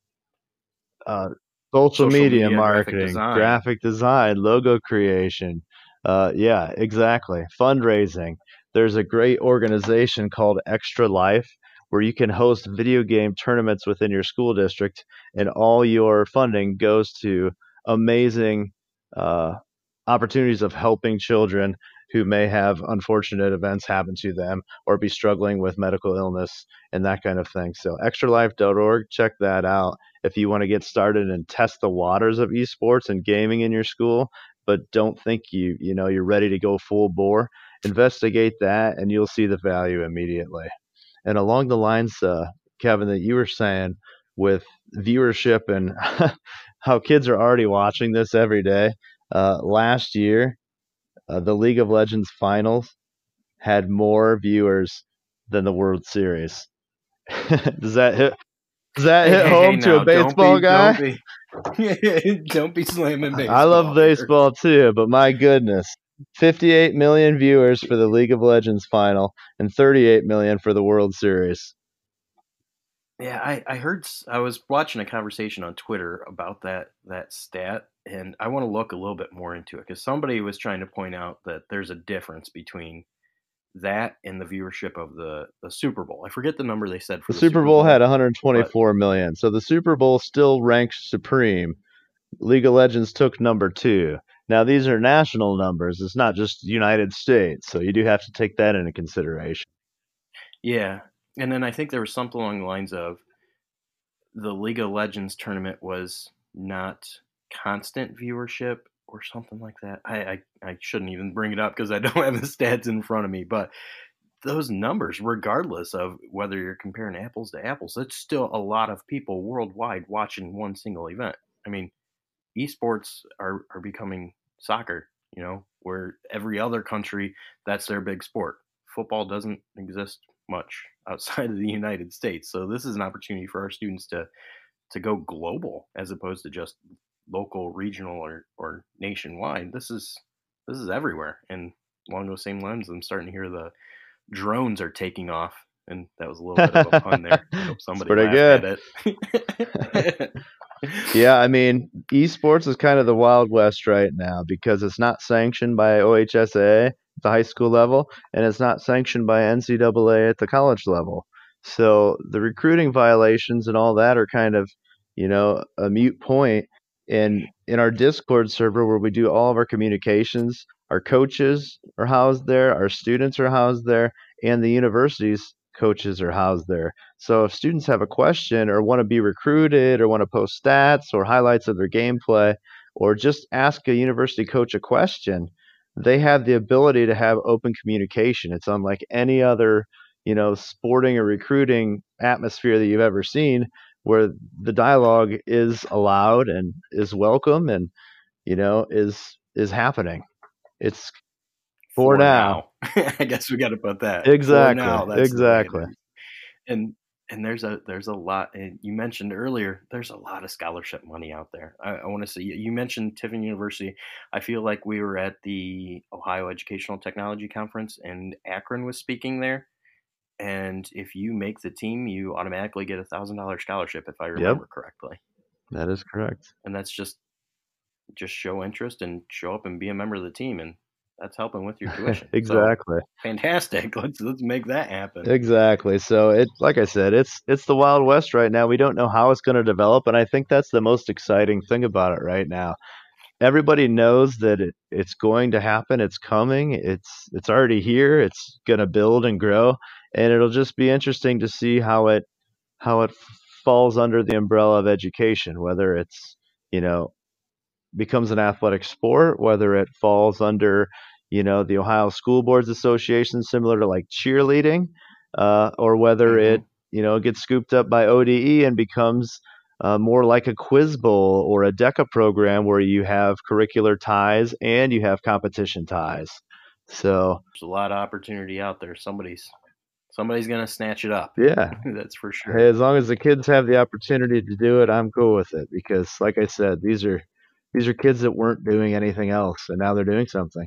uh, social Social media media, graphic marketing, design. graphic design, logo creation. Uh, yeah, exactly. Fundraising. There's a great organization called Extra Life where you can host video game tournaments within your school district, and all your funding goes to amazing uh, opportunities of helping children who may have unfortunate events happen to them or be struggling with medical illness and that kind of thing. So extra life dot org, check that out if you want to get started and test the waters of esports and gaming in your school, but don't think you, you know, you're ready to go full bore. Investigate that and you'll see the value immediately. And along the lines, uh, Kevin, that you were saying with viewership and how kids are already watching this every day. Uh, last year, uh, the League of Legends finals had more viewers than the World Series. Does that hit? Does that Hey, hit hey, home hey, to now, a baseball don't be, guy? Don't be, don't be slamming baseball. I love here. baseball too, but my goodness, fifty-eight million viewers for the League of Legends final and thirty-eight million for the World Series. Yeah, I, I heard I was watching a conversation on Twitter about that that stat, and I want to look a little bit more into it because somebody was trying to point out that there's a difference between that and the viewership of the, the Super Bowl. I forget the number they said for the, the Super Super Bowl, Bowl had one hundred twenty-four million, so the Super Bowl still ranks supreme. League of Legends took number two. Now these are national numbers; it's not just United States, so you do have to take that into consideration. Yeah, and then I think there was something along the lines of the League of Legends tournament was not constant viewership or something like that. I I, I shouldn't even bring it up because I don't have the stats in front of me, but those numbers, regardless of whether you're comparing apples to apples, that's still a lot of people worldwide watching one single event. I mean, esports are, are becoming soccer, you know, where every other country, that's their big sport. Football doesn't exist much outside of the United States. So this is an opportunity for our students to to go global as opposed to just local, regional, or, or nationwide. This is this is everywhere. And along those same lines, I'm starting to hear the drones are taking off. And that was a little bit of a pun there. I hope somebody laughed good. at it. Yeah, I mean, esports is kind of the Wild West right now because it's not sanctioned by O H S A at the high school level, and it's not sanctioned by N C double A at the college level. So the recruiting violations and all that are kind of, you know, a mute point. And in our Discord server where we do all of our communications, our coaches are housed there, our students are housed there, and the university's coaches are housed there. So if students have a question or want to be recruited or want to post stats or highlights of their gameplay or just ask a university coach a question, they have the ability to have open communication. It's unlike any other, you know, sporting or recruiting atmosphere that you've ever seen where the dialogue is allowed and is welcome and, you know, is is happening. It's for, for now. now. I guess we got to put that. Exactly. For now, that's exactly. And and there's a there's a lot. And you mentioned earlier, there's a lot of scholarship money out there. I, I want to say you mentioned Tiffin University. I feel like we were at the Ohio Educational Technology Conference, and Akron was speaking there. And if you make the team, you automatically get a thousand dollar scholarship, if I remember yep. correctly. That is correct. And that's just just show interest and show up and be a member of the team, and that's helping with your tuition. Exactly. So, fantastic. Let's let's make that happen. Exactly. So it, like I said, it's it's the Wild West right now. We don't know how it's going to develop, and I think that's the most exciting thing about it right now. Everybody knows that it, it's going to happen. It's coming. It's it's already here. It's going to build and grow, and it'll just be interesting to see how it how it falls under the umbrella of education. Whether it's you know becomes an athletic sport, whether it falls under you know the Ohio School Boards Association, similar to like cheerleading, uh, or whether mm-hmm. it you know gets scooped up by O D E and becomes Uh, more like a quiz bowl or a DECA program where you have curricular ties and you have competition ties. So there's a lot of opportunity out there. Somebody's somebody's gonna snatch it up. Yeah, that's for sure. Hey, as long as the kids have the opportunity to do it, I'm cool with it because, like I said, these are these are kids that weren't doing anything else, and now they're doing something.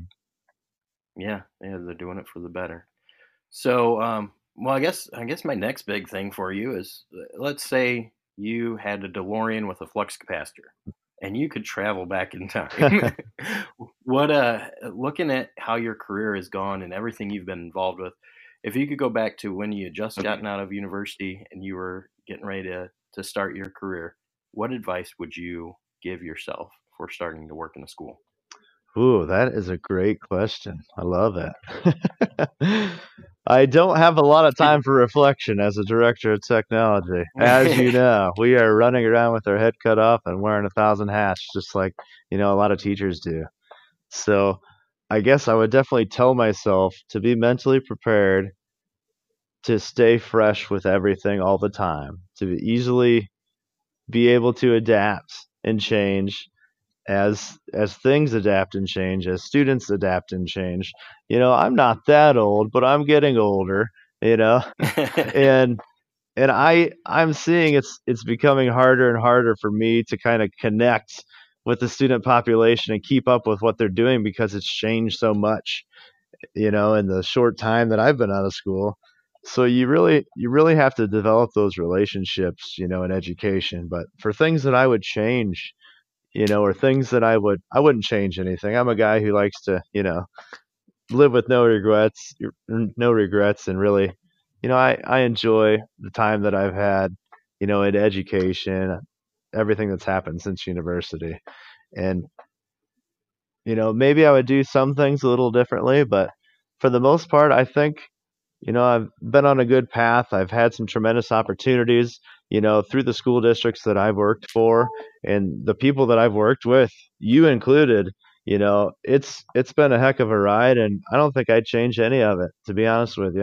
Yeah, yeah, they're doing it for the better. So, um, well, I guess I guess my next big thing for you is, let's say you had a DeLorean with a flux capacitor and you could travel back in time. What, uh, looking at how your career has gone and everything you've been involved with, if you could go back to when you had just gotten out of university and you were getting ready to, to start your career, what advice would you give yourself for starting to work in a school? Ooh, that is a great question. I love it. I don't have a lot of time for reflection as a director of technology. As you know, we are running around with our head cut off and wearing a thousand hats, just like, you know, a lot of teachers do. So I guess I would definitely tell myself to be mentally prepared to stay fresh with everything all the time, to easily be able to adapt and change as as things adapt and change, as students adapt and change. You know, I'm not that old, but I'm getting older, you know. and and I I'm seeing it's it's becoming harder and harder for me to kind of connect with the student population and keep up with what they're doing because it's changed so much, you know, in the short time that I've been out of school. So you really you really have to develop those relationships, you know, in education. But for things that I would change, you know, or things that I would I wouldn't change anything. I'm a guy who likes to, you know, live with no regrets, no regrets, and really, you know, I I enjoy the time that I've had, you know, in education, everything that's happened since university. And, you know, maybe I would do some things a little differently, but for the most part, I think, you know, I've been on a good path. I've had some tremendous opportunities, you know, through the school districts that I've worked for and the people that I've worked with, you included. You know, it's it's been a heck of a ride, and I don't think I'd change any of it, to be honest with you.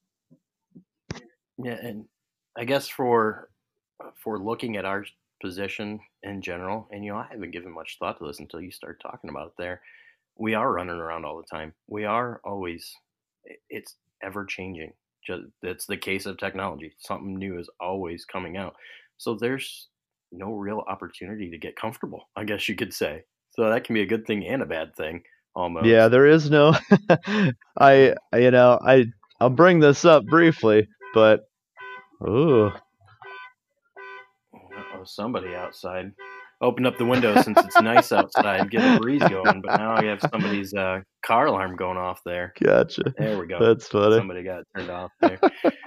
Yeah, and I guess for for looking at our position in general, and you know, I haven't given much thought to this until you start talking about it there. We are running around all the time. We are always, it's ever changing. Just it's the case of technology. Something new is always coming out. So there's no real opportunity to get comfortable, I guess you could say. So that can be a good thing and a bad thing almost. Yeah, there is no I you know, I I'll bring this up briefly, but ooh. Uh-oh, somebody outside. Open up the window since it's nice outside, get a breeze going, but now I have somebody's uh, car alarm going off there. Gotcha. There we go. That's funny. Somebody got it turned off there.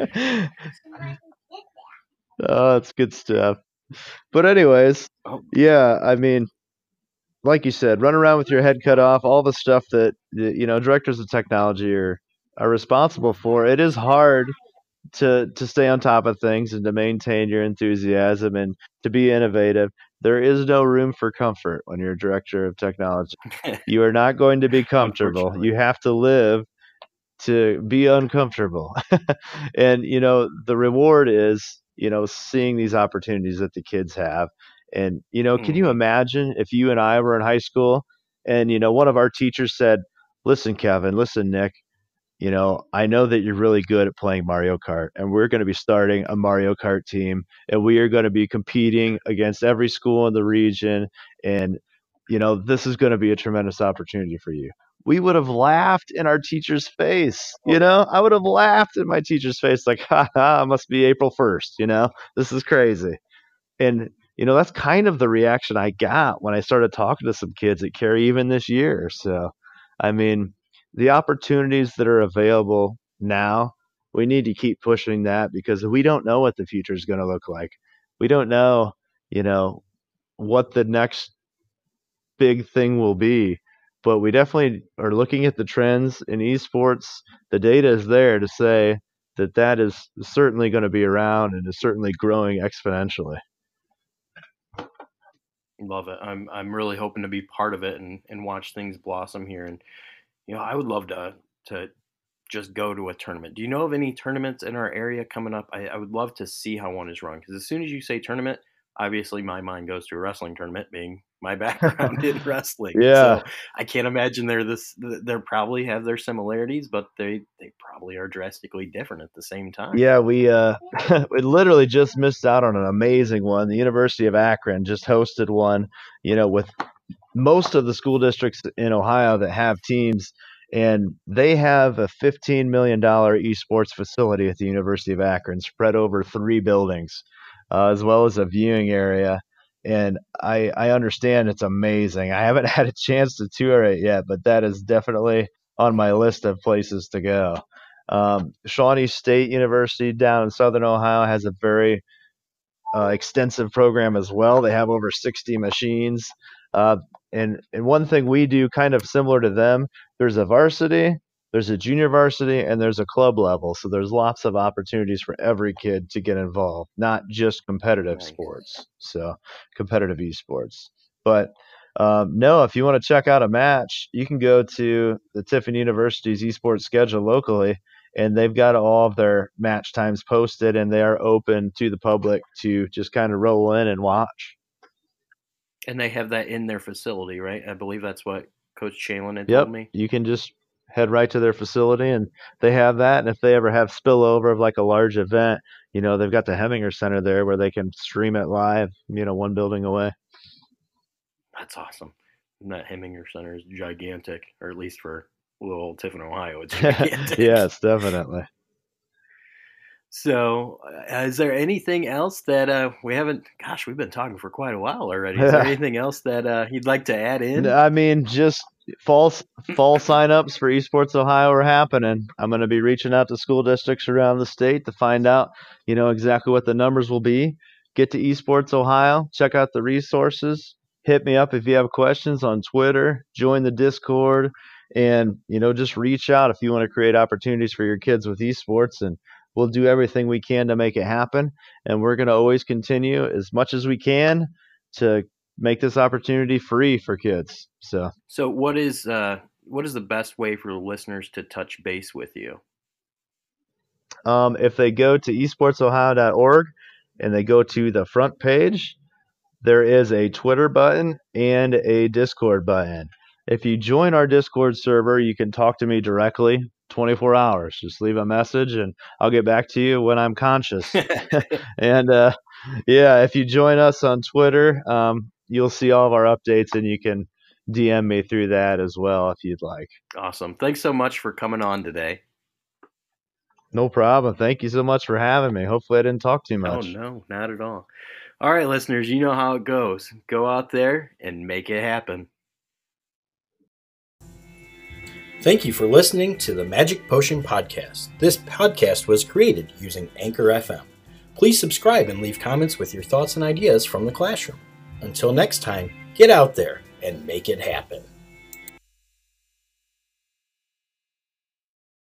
Oh, that's good stuff. But anyways, Oh. yeah, I mean, like you said, run around with your head cut off, all the stuff that, you know, directors of technology are are responsible for. It is hard to to stay on top of things and to maintain your enthusiasm and to be innovative. There is no room for comfort when you're a director of technology. You are not going to be comfortable. You have to live to be uncomfortable. And, you know, the reward is, you know, seeing these opportunities that the kids have. And, you know, can you Mhm. imagine if you and I were in high school and, you know, one of our teachers said, listen, Kevin, listen, Nick, you know, I know that you're really good at playing Mario Kart, and we're going to be starting a Mario Kart team, and we are going to be competing against every school in the region. And, you know, this is going to be a tremendous opportunity for you. We would have laughed in our teacher's face. You know, I would have laughed in my teacher's face, like, ha ha, it must be April first. You know, this is crazy. And, you know, that's kind of the reaction I got when I started talking to some kids at Cary even this year. So, I mean, the opportunities that are available now, we need to keep pushing that because we don't know what the future is going to look like. We don't know, you know, what the next big thing will be, but we definitely are looking at the trends in esports. The data is there to say that that is certainly going to be around and is certainly growing exponentially. Love it. I'm I'm really hoping to be part of it and, and watch things blossom here. And you know, I would love to to just go to a tournament. Do you know of any tournaments in our area coming up? I, I would love to see how one is run because as soon as you say tournament, obviously my mind goes to a wrestling tournament, being my background in wrestling. Yeah. So I can't imagine they're this. They probably have their similarities, but they they probably are drastically different at the same time. Yeah, we uh we literally just missed out on an amazing one. The University of Akron just hosted one, you know, with most of the school districts in Ohio that have teams, and they have a fifteen million dollars esports facility at the University of Akron spread over three buildings, uh, as well as a viewing area. And I, I understand it's amazing. I haven't had a chance to tour it yet, but that is definitely on my list of places to go. Um, Shawnee State University down in Southern Ohio has a very uh, extensive program as well. They have over sixty machines. Uh, and, and one thing we do kind of similar to them, there's a varsity, there's a junior varsity, and there's a club level. So there's lots of opportunities for every kid to get involved, not just competitive Nice. sports. So competitive esports. But um, no, if you want to check out a match, you can go to the Tiffin University's esports schedule locally, and they've got all of their match times posted, and they are open to the public to just kind of roll in and watch. And they have that in their facility, right? I believe that's what Coach Chalin had Yep, told me. you can just head right to their facility, and they have that. And if they ever have spillover of like a large event, you know, they've got the Heminger Center there where they can stream it live, you know, one building away. That's awesome. That Heminger Center is gigantic, or at least for little old Tiffin, Ohio, it's gigantic. Yes, definitely. So, uh, is there anything else that uh, we haven't? Gosh, we've been talking for quite a while already. Is there anything else that uh, you'd like to add in? I mean, just fall fall signups for Esports Ohio are happening. I'm going to be reaching out to school districts around the state to find out, you know, exactly what the numbers will be. Get to Esports Ohio, check out the resources. Hit me up if you have questions on Twitter. Join the Discord, and you know, just reach out if you want to create opportunities for your kids with esports, and we'll do everything we can to make it happen. And we're going to always continue as much as we can to make this opportunity free for kids. So, so what is uh, what is the best way for listeners to touch base with you? Um, if they go to esports ohio dot org and they go to the front page, there is a Twitter button and a Discord button. If you join our Discord server, you can talk to me directly twenty-four hours. Just leave a message and I'll get back to you when I'm conscious. And uh, yeah, if you join us on Twitter, um, you'll see all of our updates, and you can D M me through that as well if you'd like. Awesome. Thanks so much for coming on today. No problem. Thank you so much for having me. Hopefully I didn't talk too much. Oh, no, not at all. All right, listeners, you know how it goes. Go out there and make it happen. Thank you for listening to the Magic Potion Podcast. This podcast was created using Anchor F M. Please subscribe and leave comments with your thoughts and ideas from the classroom. Until next time, get out there and make it happen.